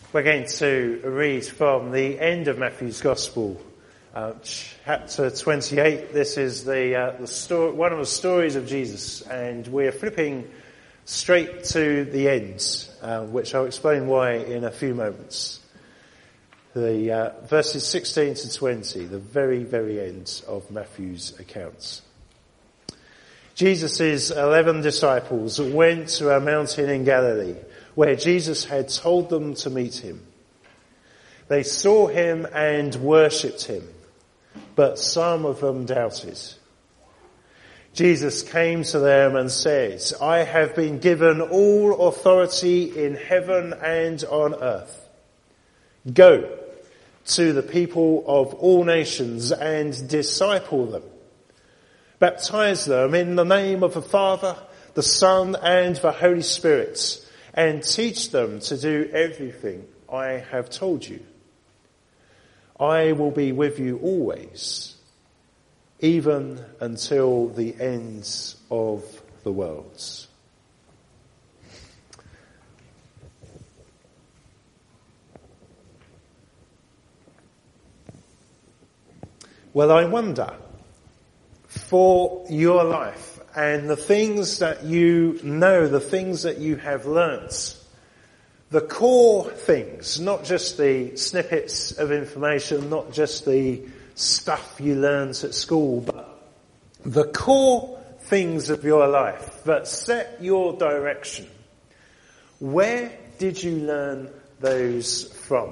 We're going to read from the end of Matthew's Gospel, chapter 28. This is the story, one of the stories of Jesus, and we're flipping straight to the end, which I'll explain why in a few moments. The verses 16 to 20, the very, very end of Matthew's accounts. Jesus' 11 disciples went to a mountain in Galilee, where Jesus had told them to meet him. They saw him and worshipped him, but some of them doubted. Jesus came to them and said, "I have been given all authority in heaven and on earth. Go to the people of all nations and disciple them. Baptize them in the name of the Father, the Son, and the Holy Spirit, and teach them to do everything I have told you. I will be with you always, even until the ends of the world." Well, I wonder, for your life and the things that you know, the things that you have learnt, the core things, not just the snippets of information, not just the stuff you learnt at school, but the core things of your life that set your direction. Where did you learn those from?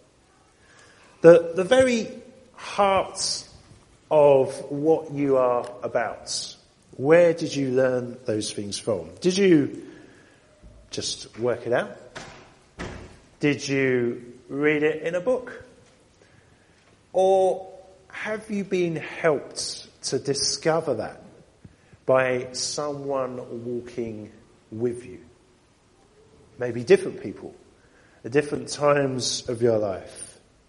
The very heart of what you are about. Where did you learn those things from? Did you just work it out? Did you read it in a book? Or have you been helped to discover that by someone walking with you? Maybe different people at different times of your life.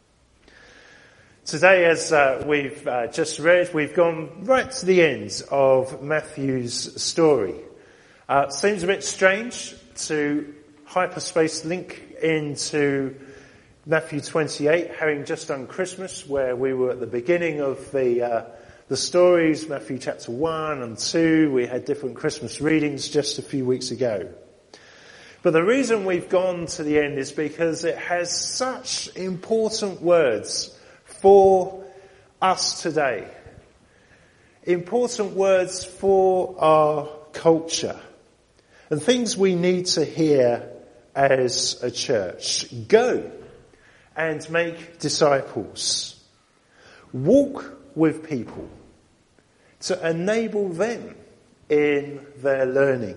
Today, as we've just read, we've gone right to the end of Matthew's story. Seems a bit strange to hyperspace link into Matthew 28, having just done Christmas, where we were at the beginning of the stories, Matthew chapter 1 and 2. We had different Christmas readings just a few weeks ago. But the reason we've gone to the end is because it has such important words for us today. Important words for our culture. And things we need to hear as a church. Go and make disciples. Walk with people to enable them in their learning.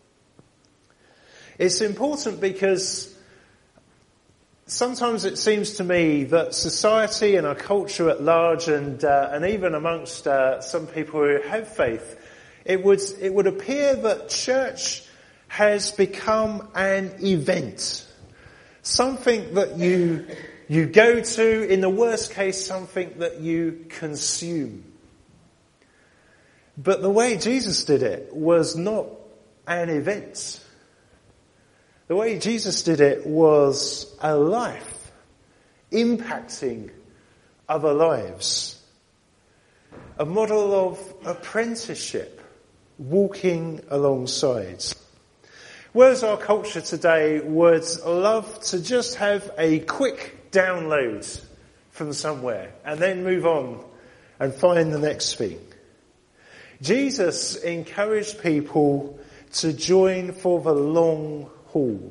It's important because sometimes it seems to me that society and our culture at large, and even amongst some people who have faith, it would appear that church has become an event, something that you go to, in the worst case, something that you consume. But the way Jesus did it was not an event. The way Jesus did it was a life impacting other lives. A model of apprenticeship, walking alongside. Whereas our culture today would love to just have a quick download from somewhere and then move on and find the next thing. Jesus encouraged people to join for the long haul,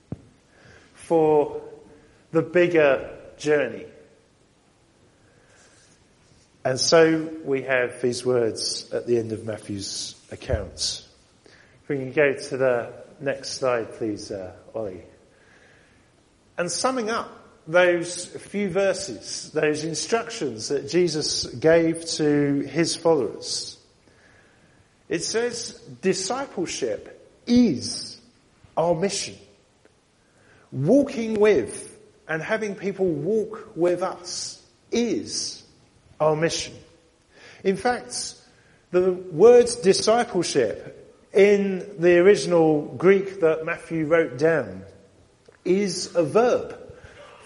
for the bigger journey. And so we have these words at the end of Matthew's account. If we can go to the next slide, please, Ollie. And summing up those few verses, those instructions that Jesus gave to his followers, it says discipleship is our mission. Walking with and having people walk with us is our mission. In fact, the word discipleship in the original Greek that Matthew wrote down is a verb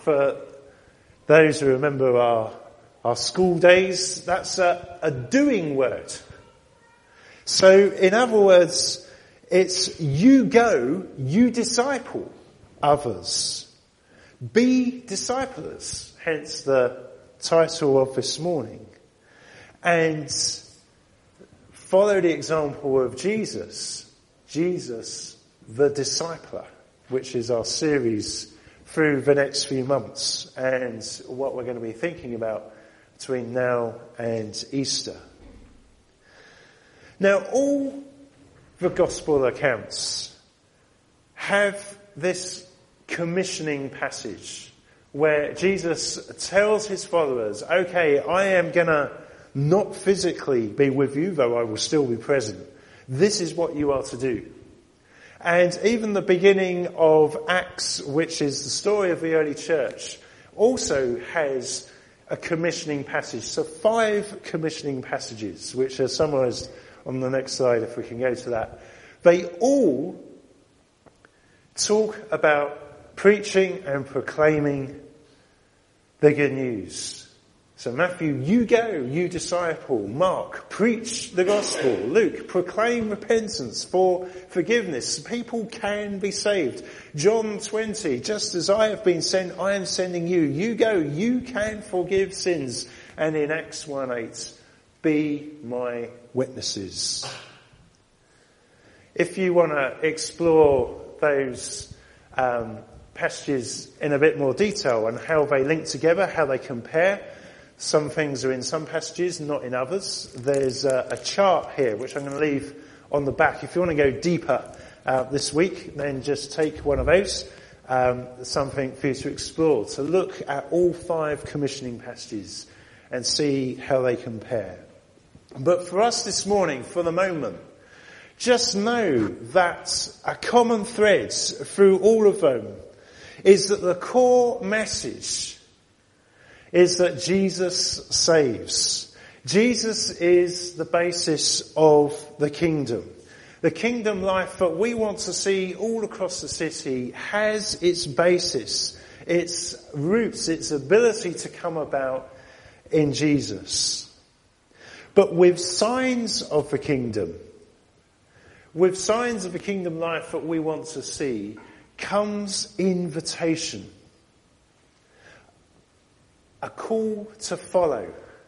For those who remember our school days, that's a doing word. So in other words, it's you go, you disciple others. Be disciplers, hence the title of this morning. And follow the example of Jesus the discipler, which is our series through the next few months and what we're going to be thinking about between now and Easter. Now, all the gospel accounts have this commissioning passage where Jesus tells his followers, okay, I am going to not physically be with you, though I will still be present. This is what you are to do. And even the beginning of Acts, which is the story of the early church, also has a commissioning passage. So 5 commissioning passages, which are summarized on the next slide, if we can go to that. They all talk about preaching and proclaiming the good news. So Matthew, you go, you disciple. Mark, preach the gospel. Luke, proclaim repentance for forgiveness. People can be saved. John 20, just as I have been sent, I am sending you. You go, you can forgive sins. And in Acts 1:8, be my witnesses. If you want to explore those passages in a bit more detail and how they link together, how they compare, some things are in some passages, not in others. There's a chart here, which I'm going to leave on the back. If you want to go deeper this week, then just take one of those. Something for you to explore, to look at all 5 commissioning passages and see how they compare. But for us this morning, for the moment, just know that a common thread through all of them is that the core message is that Jesus saves. Jesus is the basis of the kingdom. The kingdom life that we want to see all across the city has its basis, its roots, its ability to come about in Jesus. But with signs of the kingdom life that we want to see, comes invitation. A call to follow.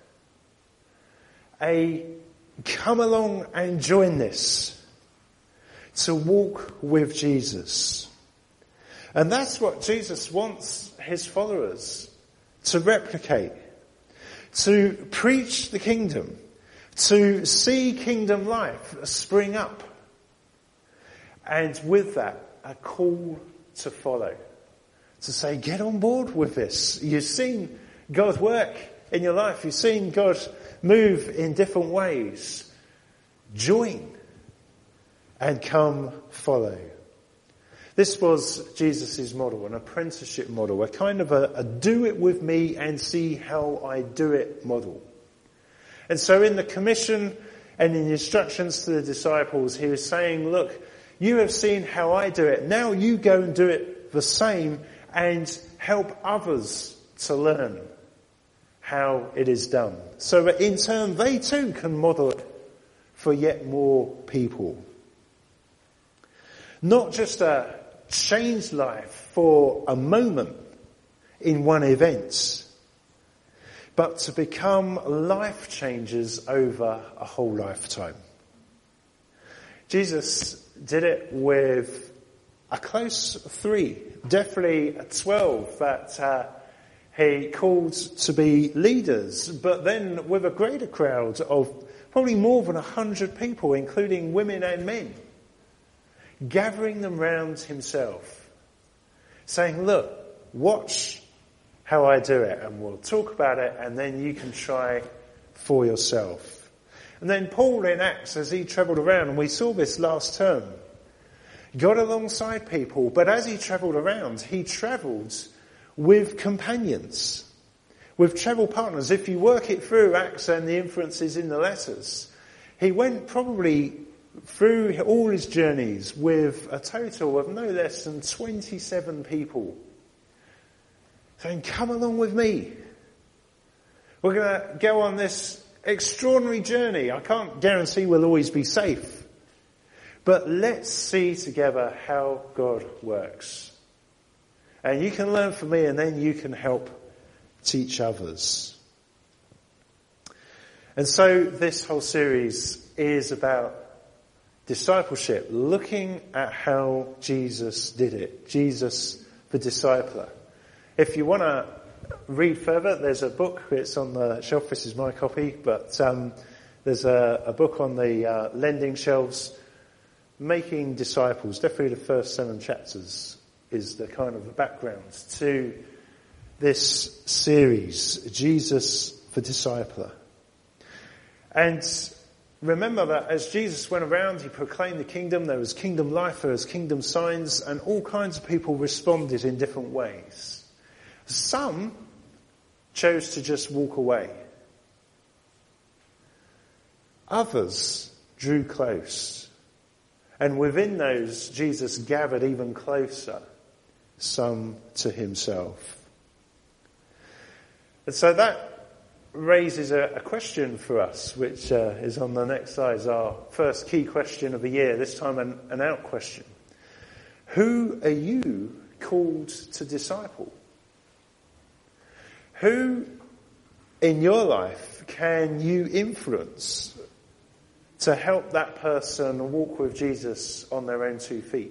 A come along and join this. To walk with Jesus. And that's what Jesus wants his followers to replicate. To preach the kingdom. To see kingdom life spring up. And with that, a call to follow. To say, get on board with this. You've seen God work in your life. You've seen God move in different ways. Join and come follow. This was Jesus' model, an apprenticeship model, a kind of a do it with me and see how I do it model. And so in the commission and in the instructions to the disciples, he was saying, look, you have seen how I do it. Now you go and do it the same and help others to learn how it is done. So that in turn they too can model it for yet more people. Not just a changed life for a moment in one event, but to become life changers over a whole lifetime. Jesus did it with a close 3, definitely 12 that he called to be leaders, but then with a greater crowd of probably more than 100 people, including women and men, gathering them round himself, saying, look, watch how I do it, and we'll talk about it, and then you can try for yourself. And then Paul in Acts, as he travelled around, and we saw this last term, got alongside people, but as he travelled around, he travelled with companions, with travel partners. If you work it through Acts and the influences in the letters, he went probably through all his journeys with a total of no less than 27 people. saying, come along with me. We're going to go on this extraordinary journey. I can't guarantee we'll always be safe. But let's see together how God works. And you can learn from me, and then you can help teach others. And so this whole series is about discipleship, looking at how Jesus did it. Jesus the discipler. If you want to read further, there's a book. It's on the shelf. This is my copy, but there's a book on the lending shelves. Making Disciples. Definitely the first 7 chapters is the kind of the background to this series, Jesus the Discipler. And remember that as Jesus went around, he proclaimed the kingdom. There was kingdom life, there was kingdom signs, and all kinds of people responded in different ways. Some chose to just walk away. Others drew close. And within those, Jesus gathered even closer, some to himself. And so that raises a question for us, which is on the next slide, our first key question of the year, this time an out question. Who are you called to disciple? Who in your life can you influence to help that person walk with Jesus on their own 2 feet?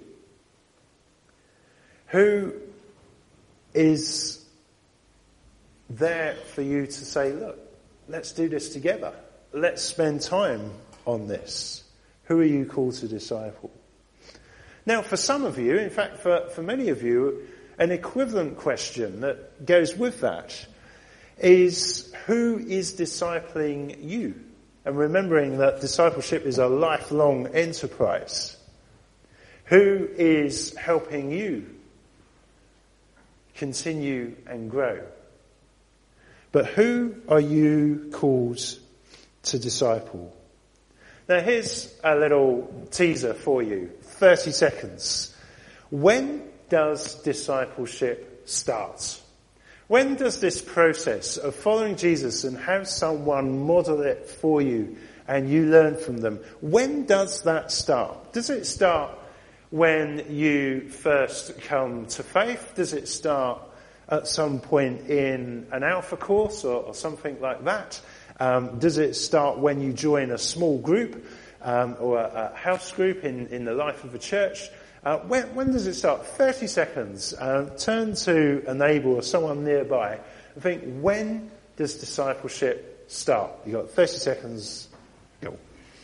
Who is there for you to say, look, let's do this together. Let's spend time on this. Who are you called to disciple? Now, for some of you, in fact, for many of you, an equivalent question that goes with that is, who is discipling you? And remembering that discipleship is a lifelong enterprise. Who is helping you continue and grow? But who are you called to disciple? Now here's a little teaser for you. 30 seconds. When does discipleship start? When does this process of following Jesus and have someone model it for you and you learn from them, when does that start? Does it start when you first come to faith? Does it start at some point in an Alpha course or something like that? Does it start when you join a small group or a house group in the life of a church? When does it start? 30 seconds. Turn to a neighbour or someone nearby and think, when does discipleship start? You've got 30 seconds. Go.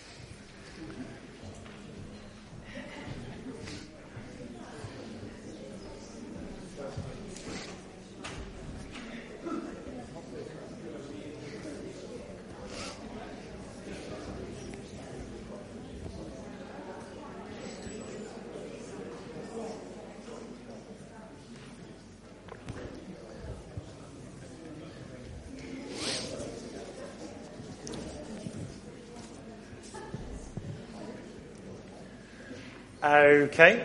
Okay.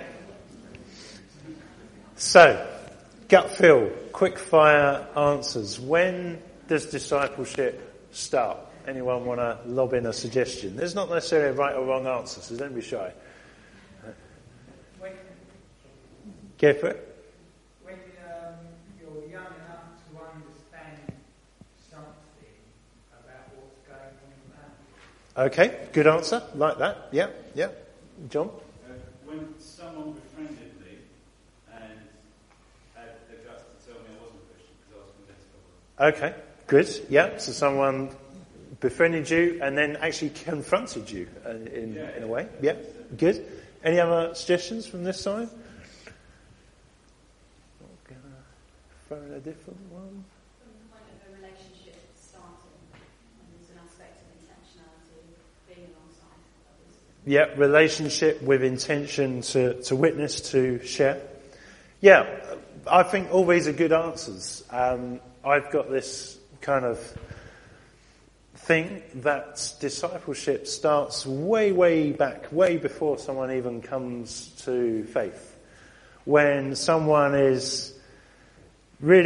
So, gut feel, quick fire answers. When does discipleship start? Anyone want to lob in a suggestion? There's not necessarily a right or wrong answer, so don't be shy. Go for it. When you're young enough to understand something about what's going on around you. Okay, good answer. Like that. Yeah. John? When someone befriended me and had the guts to tell me I wasn't a Christian because I was from Leicester. Okay, good. Yeah, so someone befriended you and then actually confronted you in a way. Yeah, good. Any other suggestions from this side? Not going to throw in a different one. Some kind of a relationship starting, and there's an aspect of intentionality, being alongside others. Yeah, relationship with intention to witness, to share. Yeah, I think all these are good answers. I've got this kind of thing that discipleship starts way, way back, way before someone even comes to faith. When someone is really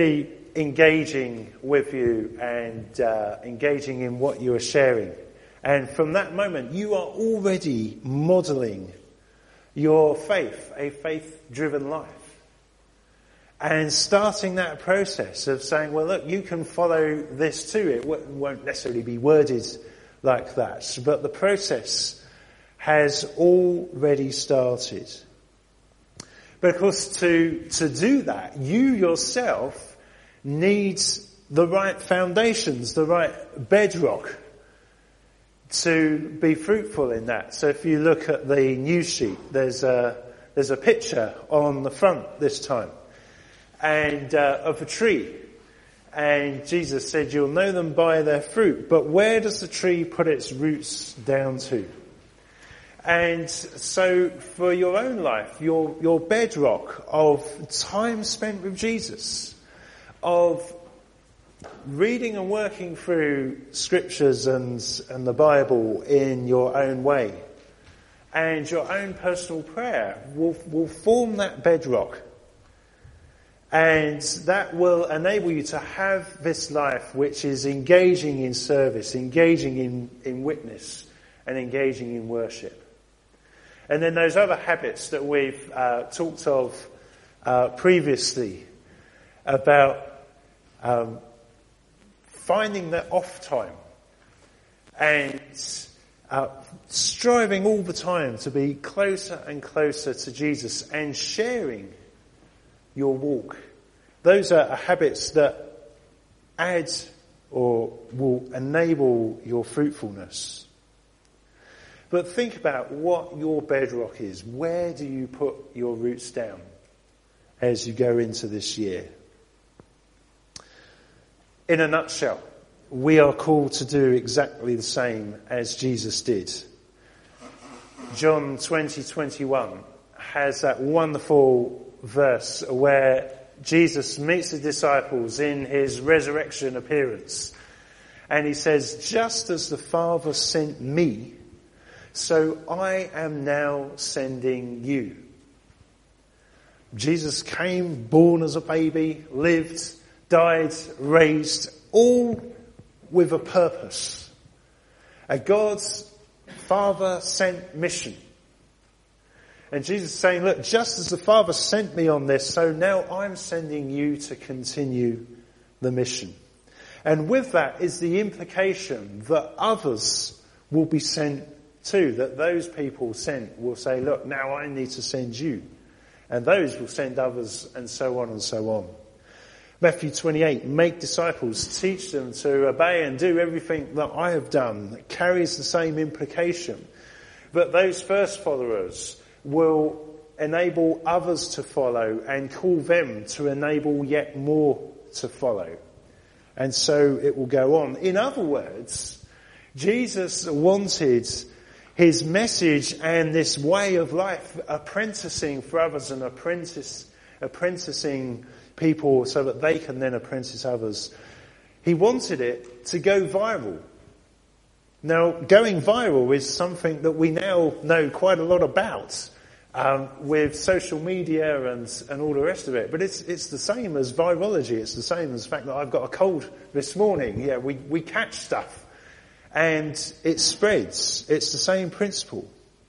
engaging with you and engaging in what you are sharing. And from that moment, you are already modelling your faith, a faith-driven life. And starting that process of saying, well, look, you can follow this too. It won't necessarily be worded like that, but the process has already started. But of course, to do that, you yourself need the right foundations, the right bedrock to be fruitful in that. So if you look at the news sheet, there's a picture on the front this time, and of a tree. And Jesus said, you'll know them by their fruit. But where does the tree put its roots down to? And so for your own life, your bedrock of time spent with Jesus, of reading and working through scriptures and the Bible in your own way, and your own personal prayer will form that bedrock. And that will enable you to have this life which is engaging in service, engaging in witness, and engaging in worship. And then those other habits that we've talked of previously about finding that off time and striving all the time to be closer and closer to Jesus and sharing your walk. Those are habits that add or will enable your fruitfulness. But think about what your bedrock is. Where do you put your roots down as you go into this year? In a nutshell, we are called to do exactly the same as Jesus did. John 20:21 has that wonderful verse where Jesus meets the disciples in his resurrection appearance. And he says, just as the Father sent me, so I am now sending you. Jesus came, born as a baby, lived, died, raised, all with a purpose. A God's Father sent mission. And Jesus is saying, look, just as the Father sent me on this, so now I'm sending you to continue the mission. And with that is the implication that others will be sent too, that those people sent will say, look, now I need to send you. And those will send others, and so on and so on. Matthew 28, make disciples, teach them to obey and do everything that I have done. That carries the same implication. But those first followers will enable others to follow and call them to enable yet more to follow. And so it will go on. In other words, Jesus wanted his message and this way of life apprenticing for others and apprenticing people so that they can then apprentice others. He wanted it to go viral. Now, going viral is something that we now know quite a lot about with social media and all the rest of it. But it's the same as virology. It's the same as the fact that I've got a cold this morning. Yeah, we catch stuff and it spreads. It's the same principle.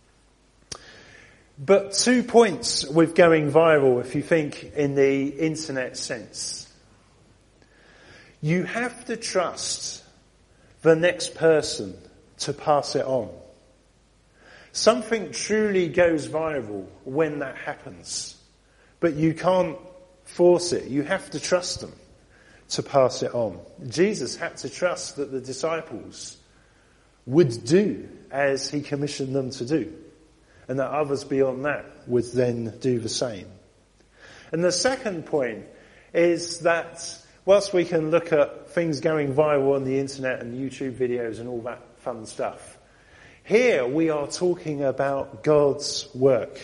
But 2 points with going viral, if you think in the internet sense. You have to trust the next person to pass it on. Something truly goes viral when that happens. But you can't force it. You have to trust them to pass it on. Jesus had to trust that the disciples would do as he commissioned them to do. And that others beyond that would then do the same. And the second point is that whilst we can look at things going viral on the internet and YouTube videos and all that fun stuff, here we are talking about God's work.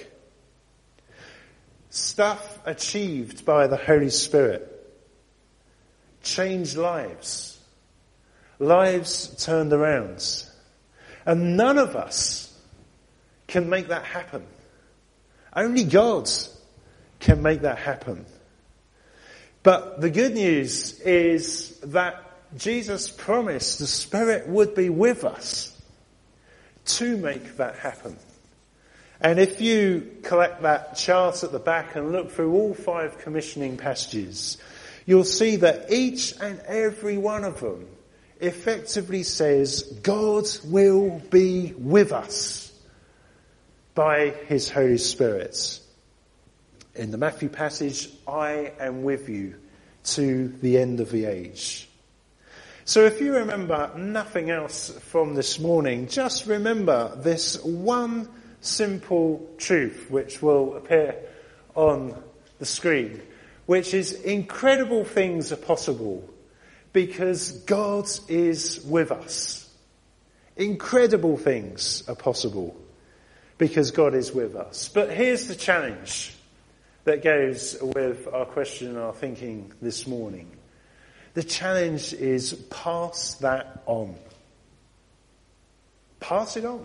Stuff achieved by the Holy Spirit. Changed lives. Lives turned around. And none of us can make that happen. Only God can make that happen. But the good news is that Jesus promised the Spirit would be with us to make that happen. And if you collect that chart at the back and look through all 5 commissioning passages, you'll see that each and every one of them effectively says God will be with us by his Holy Spirit. In the Matthew passage, I am with you to the end of the age. So if you remember nothing else from this morning, just remember this one simple truth which will appear on the screen, which is incredible things are possible because God is with us. Incredible things are possible because God is with us. But here's the challenge that goes with our question and our thinking this morning. The challenge is pass that on. Pass it on.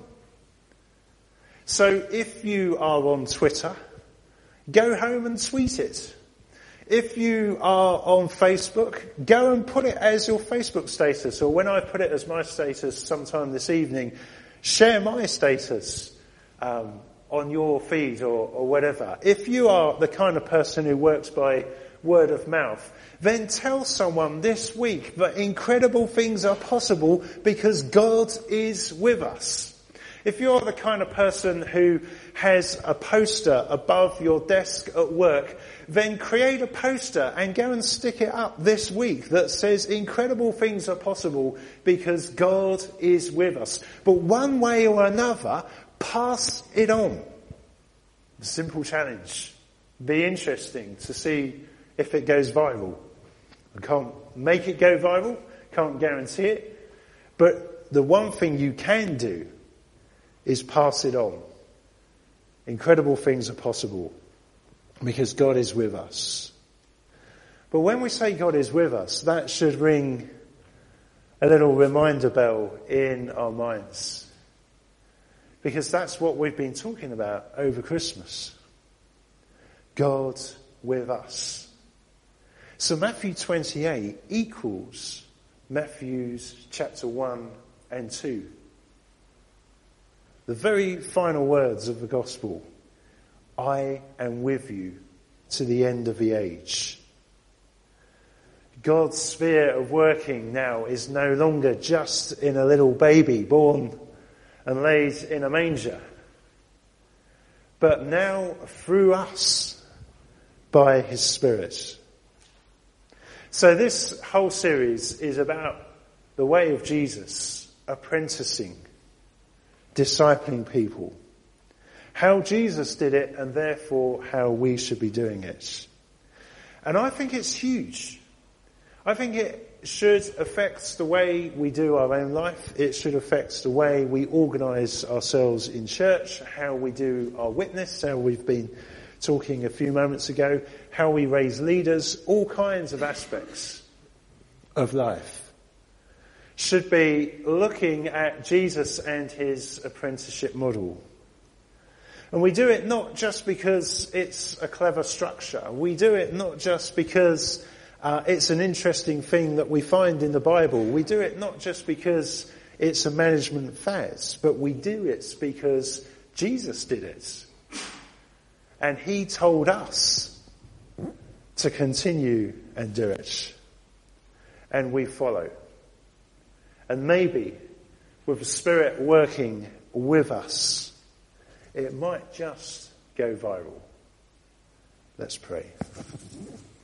So if you are on Twitter, go home and tweet it. If you are on Facebook, go and put it as your Facebook status, or when I put it as my status sometime this evening, share my status on your feed or whatever. If you are the kind of person who works by word of mouth, then tell someone this week that incredible things are possible because God is with us. If you're the kind of person who has a poster above your desk at work, then create a poster and go and stick it up this week that says incredible things are possible because God is with us. But one way or another, pass it on. A simple challenge. Be interesting to see if it goes viral. I can't make it go viral, can't guarantee it, but the one thing you can do is pass it on. Incredible things are possible because God is with us. But when we say God is with us, that should ring a little reminder bell in our minds. Because that's what we've been talking about over Christmas. God with us. So Matthew 28 equals Matthew's chapter 1 and 2. The very final words of the gospel. I am with you to the end of the age. God's sphere of working now is no longer just in a little baby born and laid in a manger, but now through us by his Spirit. So this whole series is about the way of Jesus, apprenticing, discipling people. How Jesus did it and therefore how we should be doing it. And I think it's huge. I think it should affect the way we do our own life. It should affect the way we organise ourselves in church, how we do our witness, how we've been talking a few moments ago, how we raise leaders, all kinds of aspects of life. Should be looking at Jesus and his apprenticeship model. And we do it not just because it's a clever structure. We do it not just because it's an interesting thing that we find in the Bible. We do it not just because it's a management fad, but we do it because Jesus did it. And he told us to continue and do it. And we follow. And maybe with the Spirit working with us, it might just go viral. Let's pray.